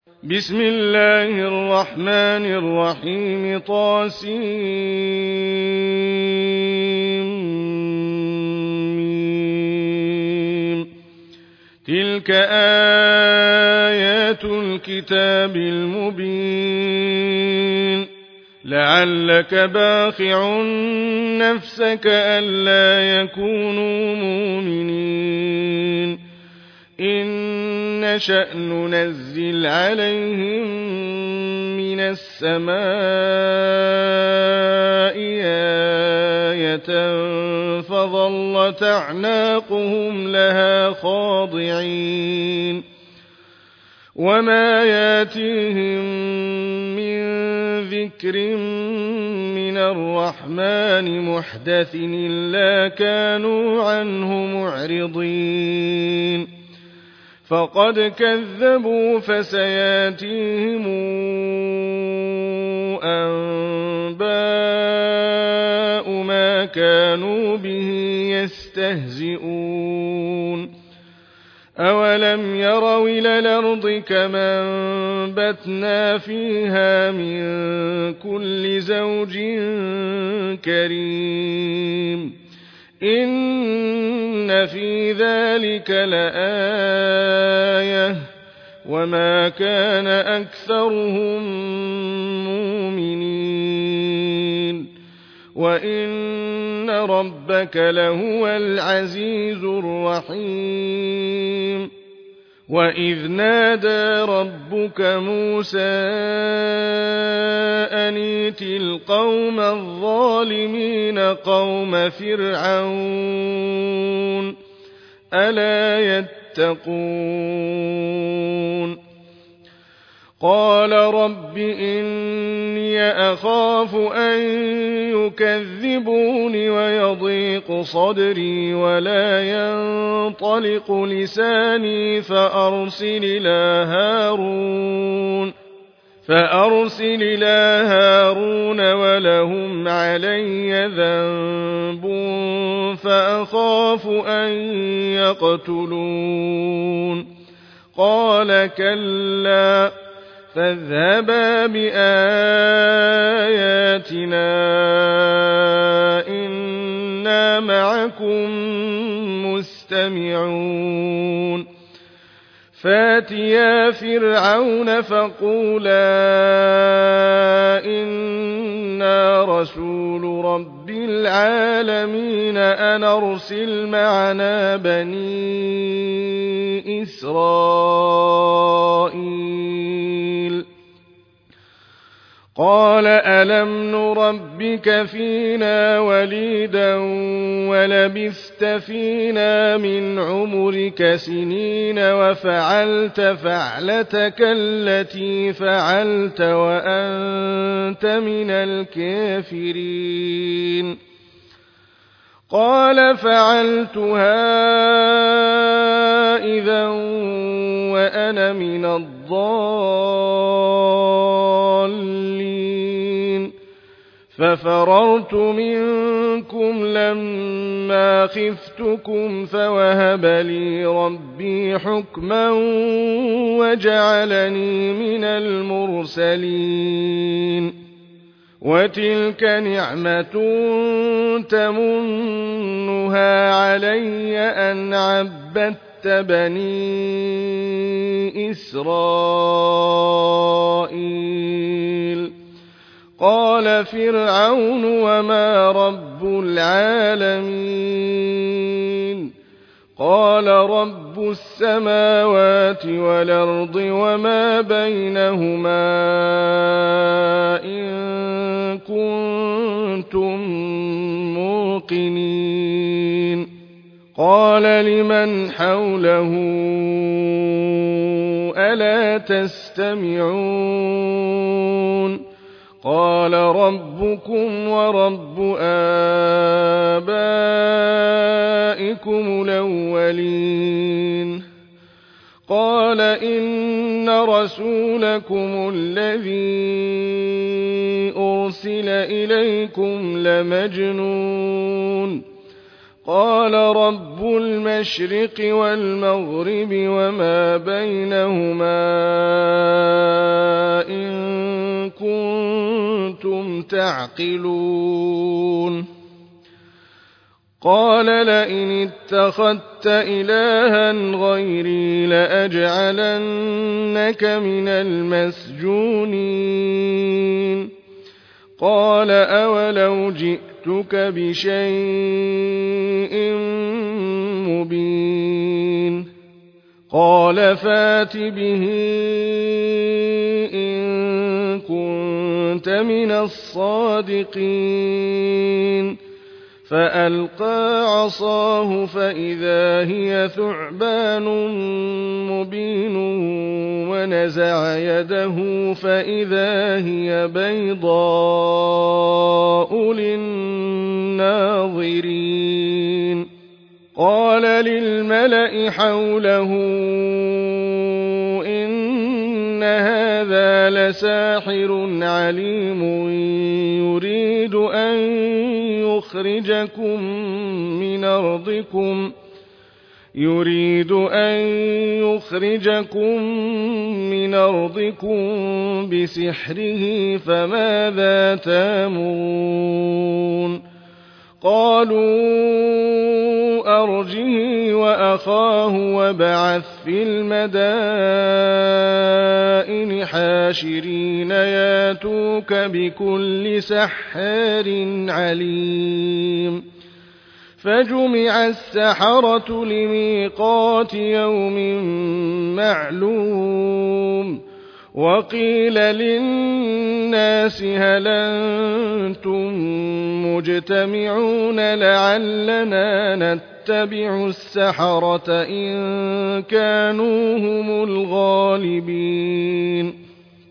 بسم الله الرحمن الرحيم تلك آيات الكتاب المبين لعلك باخع نفسك ألا يكونوا مؤمنين إن نشأ ننزل عليهم من السماء آية فظلت أعناقهم لها خاضعين وما ياتيهم من ذكر من الرحمن محدث إلا كانوا عنه معرضين فقد كذبوا فسياتيهم أنباء ما كانوا به يستهزئون أولم يروا إلى الأرض كما أنبتنا فيها من كل زوج كريم إن في ذلك لآية وما كان أكثرهم مؤمنين وإن ربك لهو العزيز الرحيم وإذ نادى ربك موسى أن ائت القوم الظالمين قوم فرعون ألا يتقون قال رب إني أخاف أن يكذبون ويضيق صدري ولا ينطلق لساني فأرسل إلى هارون ولهم علي ذنب فأخاف أن يقتلون قال كلا فاذهبا بآياتنا إنا معكم مستمعون فاتيا فرعون فقولا إنا رسول رب العالمين أن أرسل معنا بني إسرائيل قال ألم نربك فينا وليدا ولبثت فينا من عمرك سنين وفعلت فعلتك التي فعلت وأنت من الكافرين قال فعلتها إذا وأنا من الضالين ففررت منكم لما خفتكم فوهب لي ربي حكما وجعلني من المرسلين وتلك نعمة تمنها علي أن عبدت بني إسرائيل قال فرعون وما رب العالمين قال رب السماوات والأرض وما بينهما إن كنتم موقنين قال لمن حوله ألا تستمعون قال ربكم ورب آبائكم الأولين قال إن رسولكم الذي أرسل إليكم لمجنون قال رب المشرق والمغرب وما بينهما تعقلون قال لئن اتخذت إلها غيري لأجعلنك من المسجونين قال أولو جئتك بشيء مبين قال فات به إن كنت من الصادقين فألقى عصاه فإذا هي ثعبان مبين ونزع يده فإذا هي بيضاء للناظرين قال للملأ حوله إن هذا لساحر عليم يريد أن يخرجكم من أرضكم بسحره فماذا تأمرون قالوا أرجه وأخاه وابعث في المدائن حاشرين ياتوك بكل سحار عليم فجمع السحرة لميقات يوم معلوم وقيل للناس هل أنتم مجتمعون لعلنا نتبع السحرة إن كانوا هم الغالبين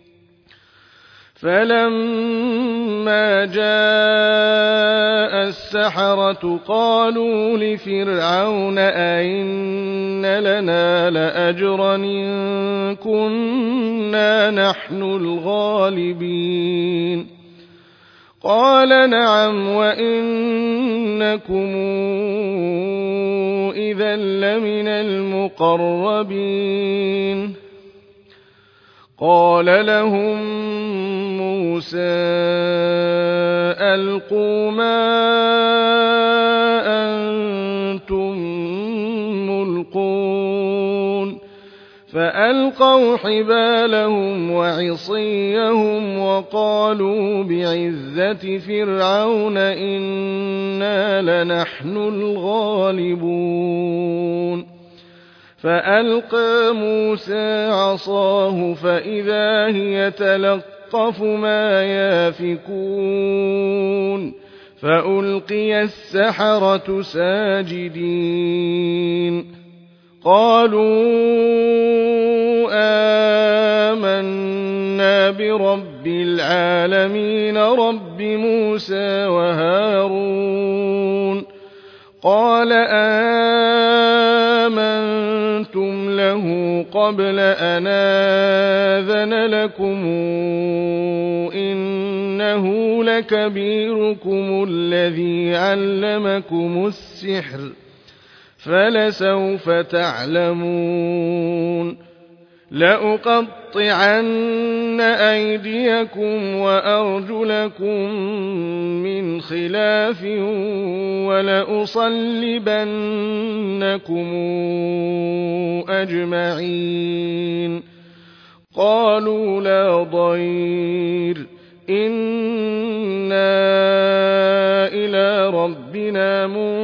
فلما جاء السحرة قالوا لفرعون أئن لنا لأجرا إن كنا نحن الغالبين قال نعم وإنكم إذا لمن المقربين قال لهم موسى ألقوا ما أنتم ملقون فألقوا حبالهم وعصيهم وقالوا بعزة فرعون إنا لنحن الغالبون فألقى موسى عصاه فإذا هي تلقف ما يافكون فألقي السحرة ساجدين قالوا آمنا برب العالمين رب موسى وهارون قال آمنتم له قبل أن آذن لكم إنه لكبيركم الذي علمكم السحر فلسوف تعلمون لأقطعن أيديكم وأرجلكم من خلاف ولأصلبنكم أجمعين قالوا لا ضير إنا إلى ربنا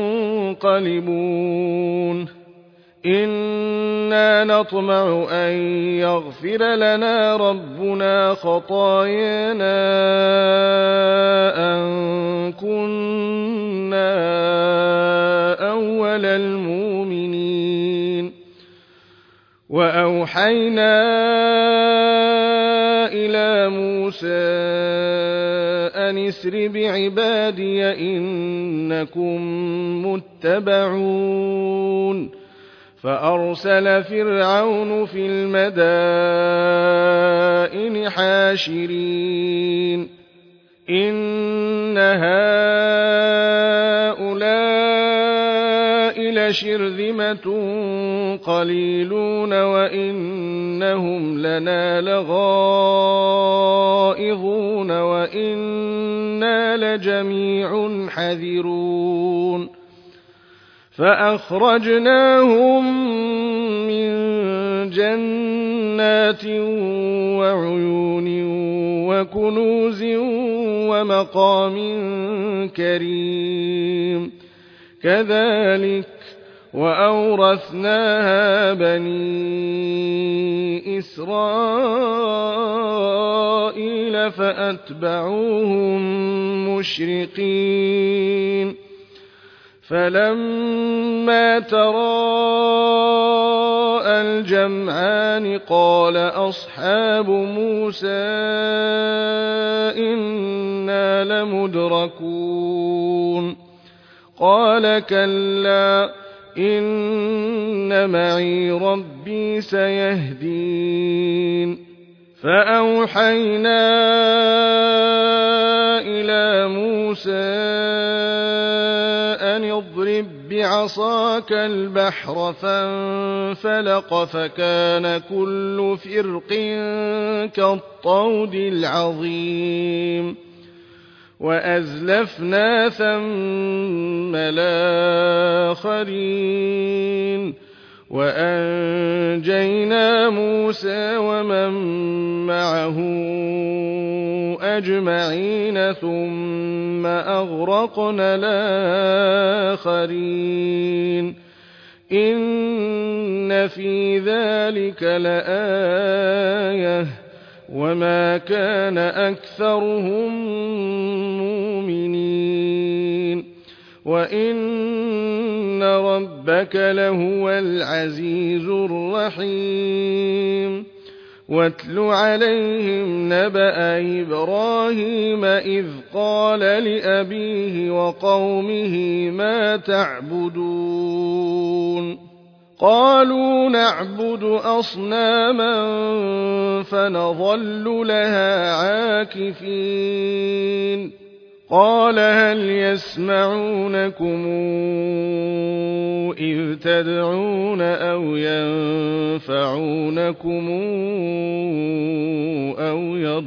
منقلبون إنا نطمع أن يغفر لنا ربنا خطايانا أن كنا أول المؤمنين وأوحينا إلى موسى أن اسر بعبادي إنكم متبعون فأرسل فرعون في المدائن حاشرين إن هؤلاء لشرذمة قليلون وإنهم لنا لغائظون وإنا لجميع حذرون فأخرجناهم من جنات وعيون وكنوز ومقام كريم كذلك وأورثناها بني إسرائيل فأتبعوهم مشرقين فلما تراءى الجمعان قال أصحاب موسى إنا لمدركون قال كلا إن معي ربي سيهدين فأوحينا إلى موسى أن اضرب بعصاك البحر فانفلق فكان كل فرق كالطود العظيم وأزلفنا ثم الآخرين وأنجينا موسى ومن معه أجمعين ثم أغرقنا الآخرين إن في ذلك لآية وما كان أكثرهم مؤمنين وإن ربك لهو العزيز الرحيم واتل عليهم نبأ إبراهيم إذ قال لأبيه وقومه ما تعبدون قالوا نعبد أصناما فنظل لها عاكفين قال هل يسمعونكم إذ تدعون أو ينفعونكم أو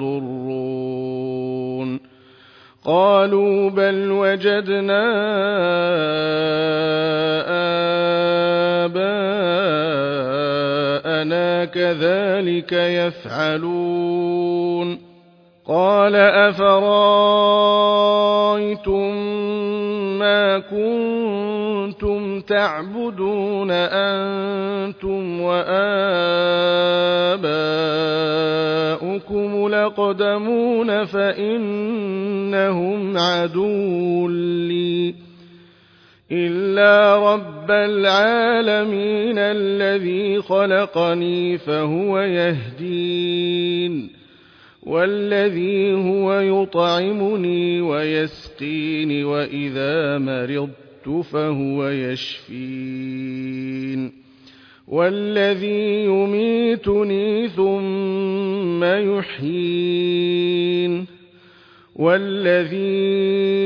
يضرون قالوا بل وجدنا آباءنا كذلك يفعلون قال أفرأيتم ما كنتم تعبدون أنتم وآباؤكم الأقدمون فإنهم عدو لي إلا رب العالمين الذي خلقني فهو يهدين والذي هو يطعمني ويسقين وإذا مرضت فهو يشفين والذي يميتني ثم يحيين والذي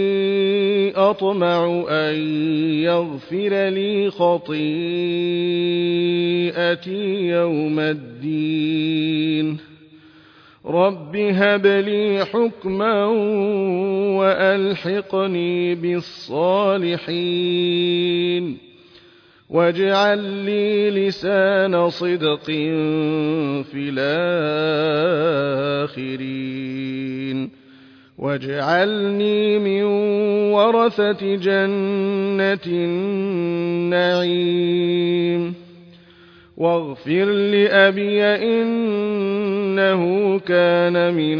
أطمع أن يغفر لي خطيئتي يوم الدين رب هب لي حكما وألحقني بالصالحين واجعل لي لسان صدق في الآخرين واجعلني من ورثة جنة النعيم واغفر لأبي إنه كان من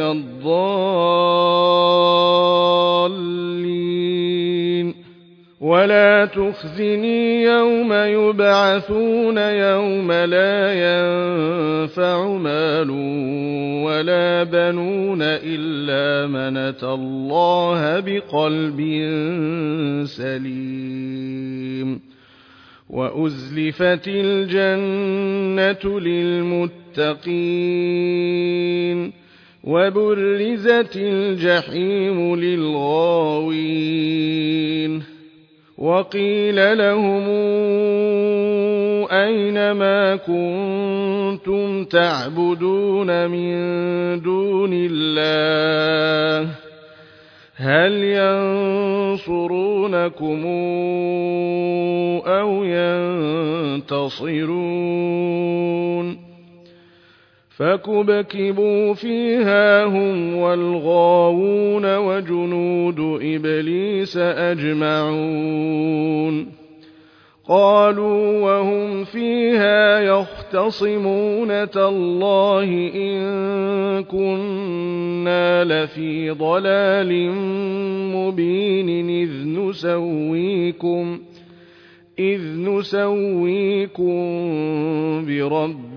الضالين ولا تخزني يوم يبعثون يوم لا ينفع مال ولا بنون إلا من أتى الله بقلب سليم وأزلفت الجنة للمتقين وبرزت الجحيم للغاوين وقيل لهم أينما كنتم تعبدون من دون الله هل ينصرونكم أو ينتصرون فكبكبوا فيها هم والغاوون وجنود إبليس أجمعون قالوا وهم فيها يختصمون تالله إن كنا لفي ضلال مبين إذ نسويكم برب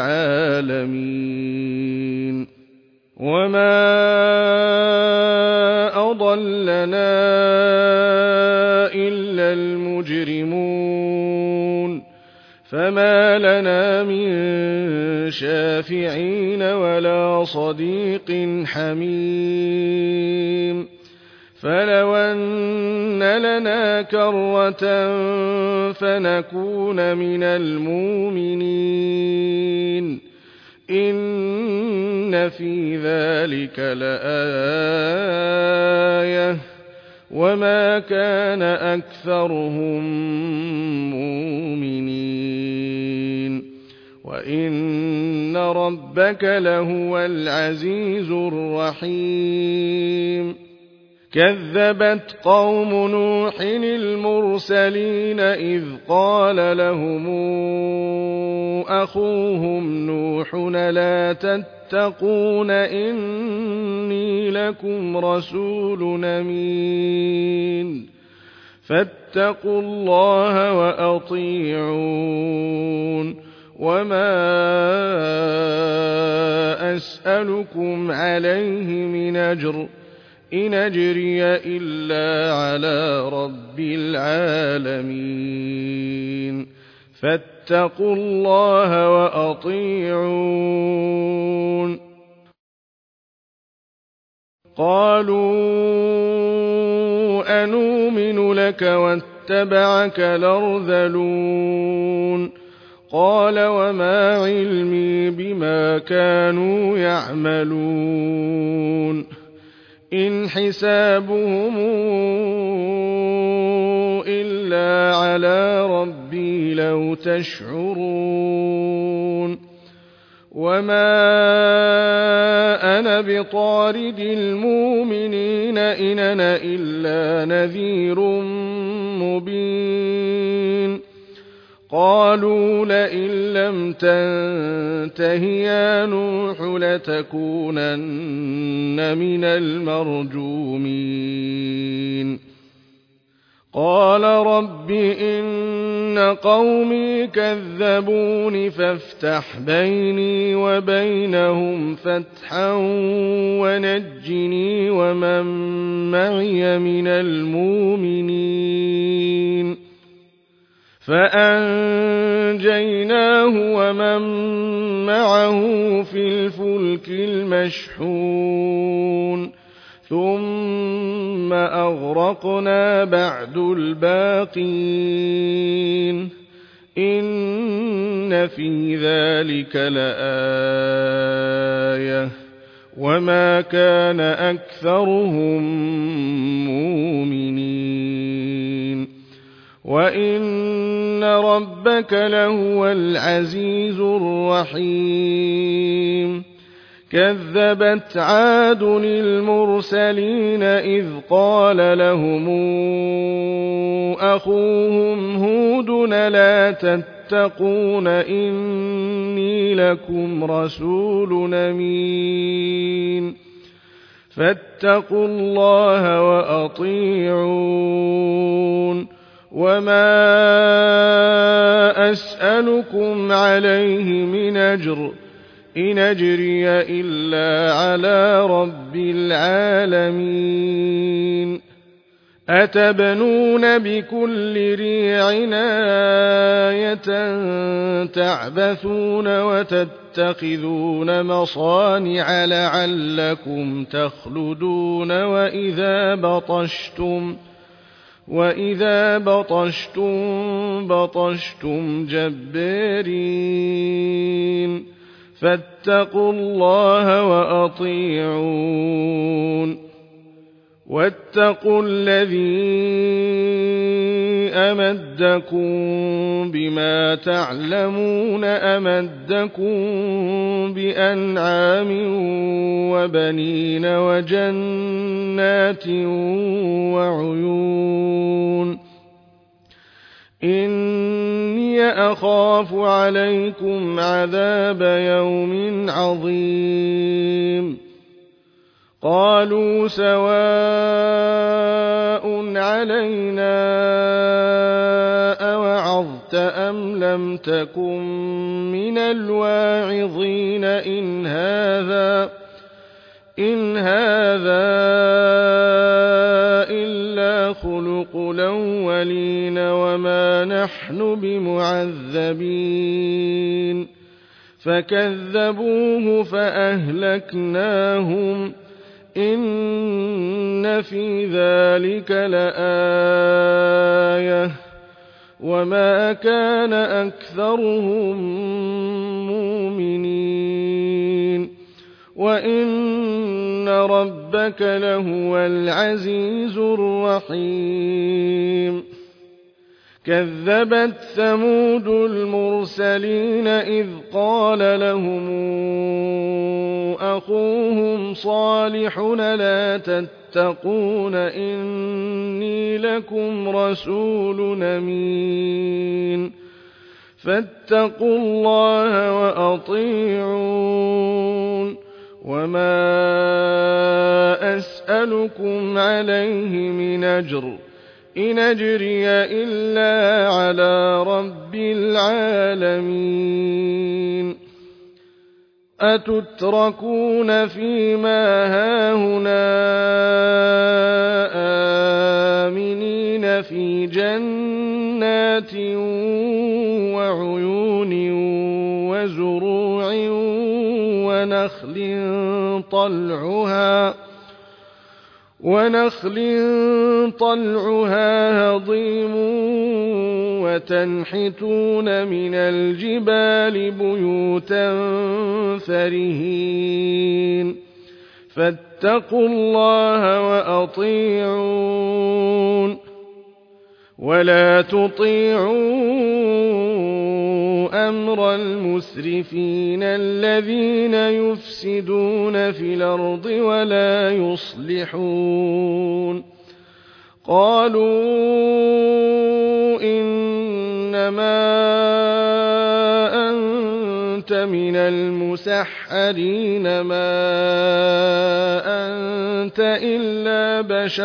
العالمين وما أضلنا إلا المجرمون فما لنا من شافعين ولا صديق حميم فلو أن لنا كرة فنكون من المؤمنين إن في ذلك لآية وما كان أكثرهم مؤمنين وإن ربك لهو العزيز الرحيم كذبت قوم نوح المرسلين إذ قال لهم أخوهم نوح لا تتقون إني لكم رسول أمين فاتقوا الله وأطيعون وما أسألكم عليه من أجر إن أجري إلا على رب العالمين فاتقوا الله وأطيعون قالوا أنؤمن لك واتبعك الأرذلون قال وما علمي بما كانوا يعملون إن حسابهم إلا على ربي لو تشعرون وما أنا بطارد المؤمنين إن أنا إلا نذير مبين قالوا لئن لم تنته يا نوح لتكونن من المرجومين قال رب إن قومي كذبون فافتح بيني وبينهم فتحا ونجني ومن معي من المؤمنين فأنجيناه ومن معه في الفلك المشحون ثم أغرقنا بعد الباقين إن في ذلك لآية وما كان أكثرهم مؤمنين وإن ربك لهو العزيز الرحيم كذبت عاد المرسلين إذ قال لهم أخوهم هود لا تتقون إني لكم رسول أمين فاتقوا الله وأطيعون وما أسألكم عليه من أجر إن أجري إلا على رب العالمين أتبنون بكل ريع آية تعبثون وتتخذون مصانع لعلكم تخلدون وإذا بطشتم بطشتم جبارين فاتقوا الله وأطيعون واتقوا الذي أمدكم بما تعلمون أمدكم بأنعام وبنين وجنات وعيون إني أخاف عليكم عذاب يوم عظيم قالوا سواء علينا أوعظت أم لم تكن من الواعظين إن هذا إلا خلق الأولين وما نحن بمعذبين فكذبوه فأهلكناهم إن في ذلك لآية وما كان أكثرهم مؤمنين وإن ربك لهو العزيز الرحيم كذبت ثمود المرسلين إذ قال لهم أخوهم صالح لا تتقون إني لكم رسول أمين فاتقوا الله وأطيعون وما أسألكم عليه من أجر إن أجري إلا على رب العالمين أتتركون فيما هاهنا آمنين في جنات وعيون وزروع ونخل طلعها هضيم وتنحتون من الجبال بيوتا فرهين فاتقوا الله وأطيعون ولا تطيعوا أمر المسرفين الذين يفسدون في الأرض ولا يصلحون قالوا إنما أنت من المسحرين ما أنت إلا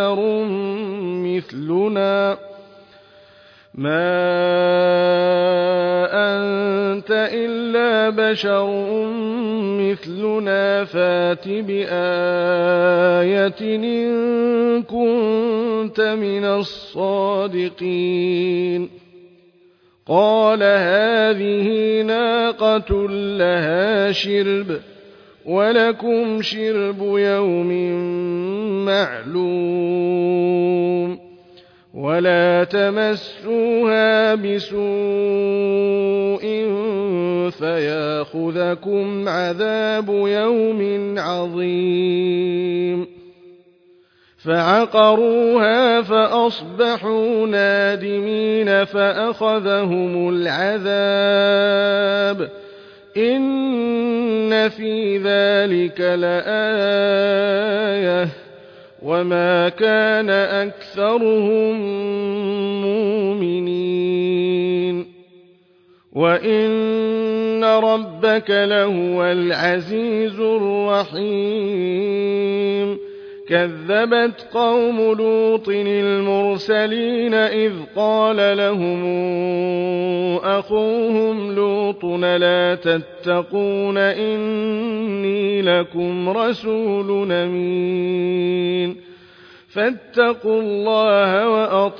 بشر مثلنا فات بآية إن كنت من الصادقين قال هذه ناقة لها شرب ولكم شرب يوم معلوم ولا تمسوها بسوء فياخذكم عذاب يوم عظيم فعقروها فأصبحوا نادمين فأخذهم العذاب إن في ذلك لآية وما كان أكثرهم مؤمنين وإن ربك لهو العزيز الرحيم كذبت قوم لوط المرسلين إذ قال لهم أخوهم لوط لا تتقون إني لكم رسول أمين فاتقوا الله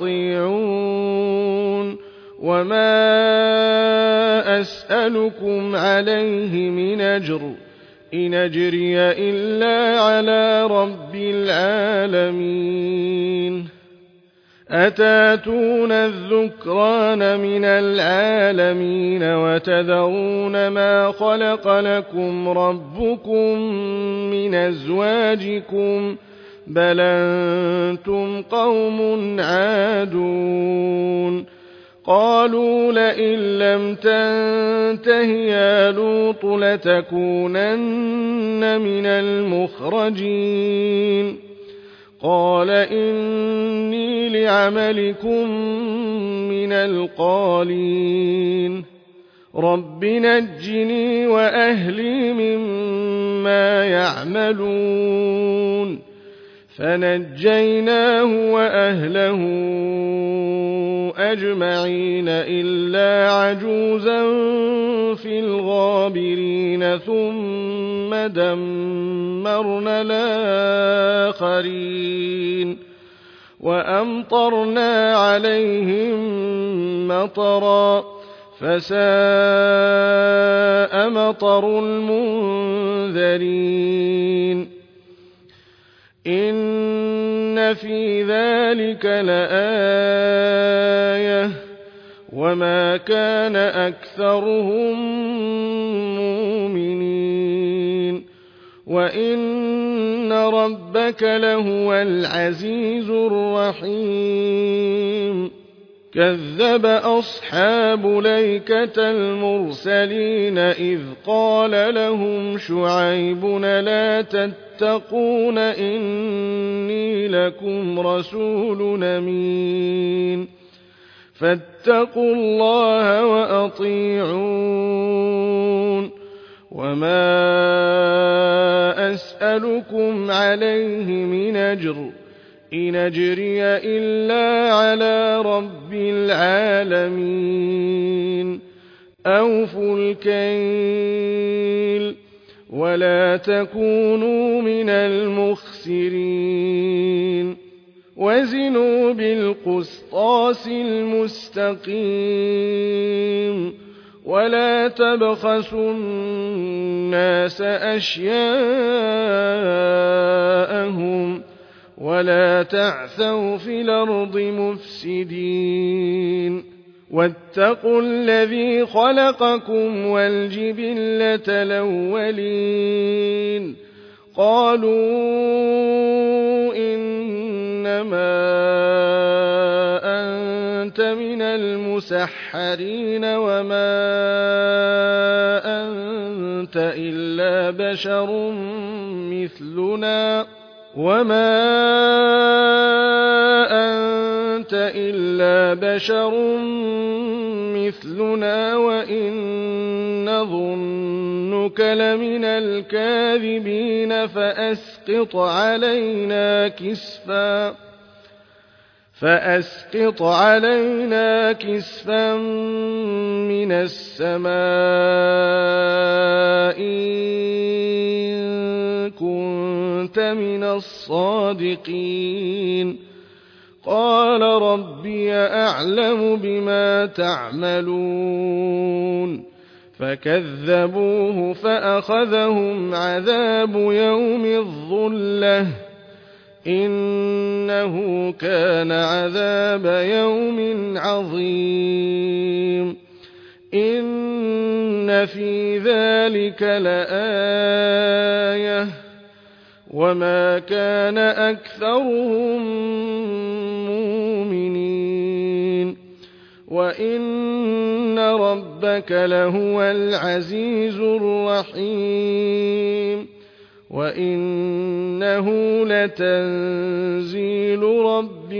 وأطيعون وما أسألكم عليه من أجر إن أجري إلا على رب العالمين أتاتون الذكران من العالمين وتذرون ما خلق لكم ربكم من أزواجكم بل أنتم قوم عادون قالوا لئن لم تنته يا لوط لتكونن من المخرجين قال إني لعملكم من القالين رب نجني وأهلي مما يعملون فنجيناه وأهله أجمعين إلا عجوزا في الغابرين ثم دمرنا الآخرين وأمطرنا عليهم مطرا فساء مطر المنذرين إن في ذلك لآية وما كان أكثرهم مؤمنين وإن ربك لهو العزيز الرحيم كذب أصحاب ليكة المرسلين إذ قال لهم شعيب لا تتقون إني لكم رسول أمين فاتقوا الله وأطيعون وما أسألكم عليه من أجر إن أجري إلا على رب العالمين أوفوا الكيل ولا تكونوا من المخسرين وزنوا بالقسطاس المستقيم ولا تبخسوا الناس أشياءهم ولا تعثوا في الأرض مفسدين واتقوا الذي خلقكم والجبلة الأولين قالوا إنما أنت من المسحرين وما أنت إلا بشر مثلنا وإن نظنك لمن الكاذبين فأسقط علينا كسفا من السماء إن كنت من الصادقين قال ربي أعلم بما تعملون فكذبوه فأخذهم عذاب يوم الظلة إنه كان عذاب يوم عظيم إن في ذلك لآية وما كان أكثرهم مؤمنين وإن ربك لهو العزيز الرحيم وإنه لتنزيل رب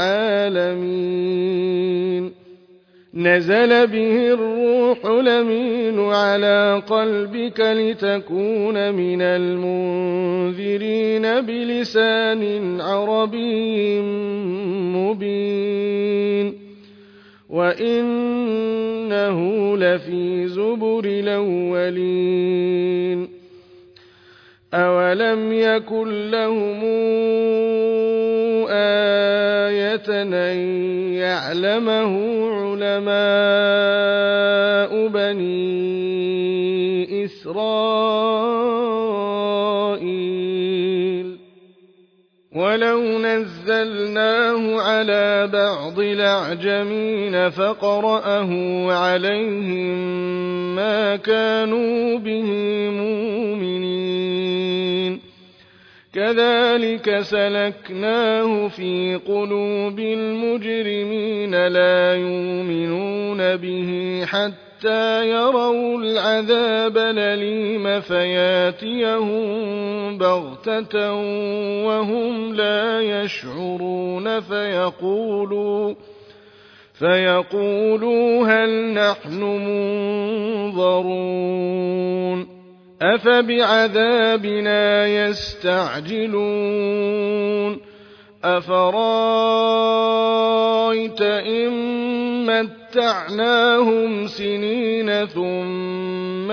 العالمين نزل به الروح الأمين على قلبك لتكون من المنذرين بلسان عربي مبين وإنه لفي زبر الأولين أولم يكن لهم آية أن يعلمه علماء بني إسرائيل ولو نزلناه على بعض الأعجمين فقرأه عليهم ما كانوا به مؤمنين كذلك سلكناه في قلوب المجرمين لا يؤمنون به حتى يروا العذاب الأليم فياتيهم بغتة وهم لا يشعرون فيقولوا هل نحن منظرون أفبعذابنا يستعجلون أفرأيت إن متعناهم سنين ثم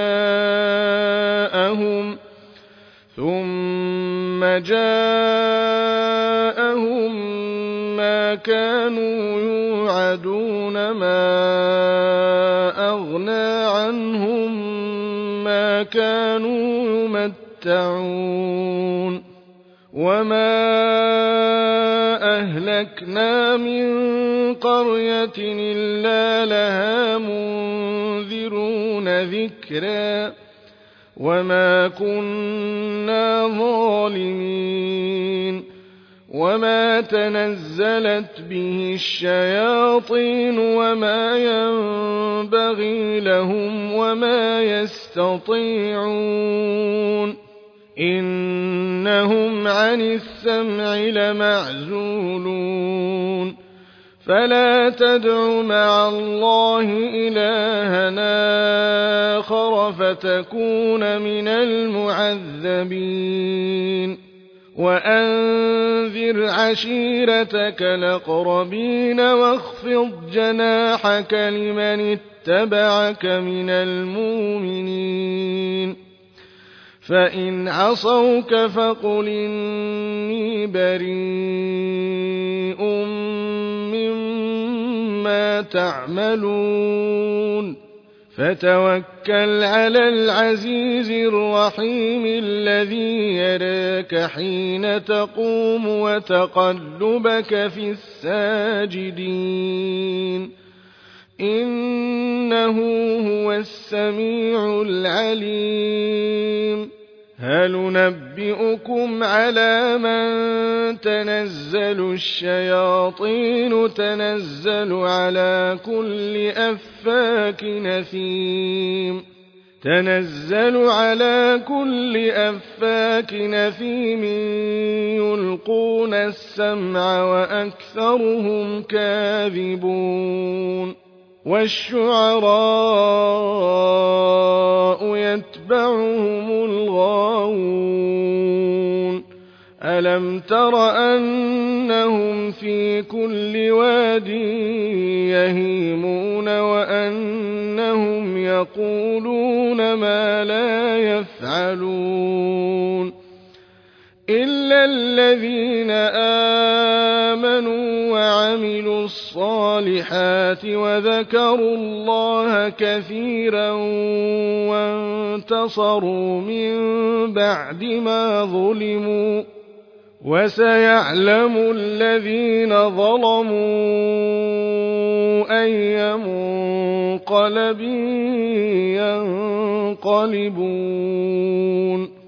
جاءهم ما كانوا يوعدون ما أغنى عنهم ما كانوا يمتعون وما أهلكنا من قرية إلا لها منذرون ذكرا وما كنا ظالمين وما تنزلت به الشياطين وما ينبغي لهم وما يستطيعون إنهم عن السمع لمعزولون فلا تدع مع الله إلهنا آخر فتكون من المعذبين وأنذر عشيرتك الأقربين واخفض جناحك لمن اتبعك من المؤمنين فإن عصوك فقل إني بريء مما تعملون فتوكل على العزيز الرحيم الذي يراك حين تقوم وتقلبك في الساجدين إنه هو السميع العليم هل ننبئكم على من تنزل الشياطين تنزل على كل أفاك نثيم يلقون السمع وأكثرهم كاذبون والشعراء يتبعهم الغاوون ألم تر أنهم في كل واد يهيمون وأنهم يقولون ما لا يفعلون إلا الذين آمنوا وعملوا الصالحات وذكروا الله كثيرا وانتصروا من بعد ما ظلموا وسيعلم الذين ظلموا أي منقلب ينقلبون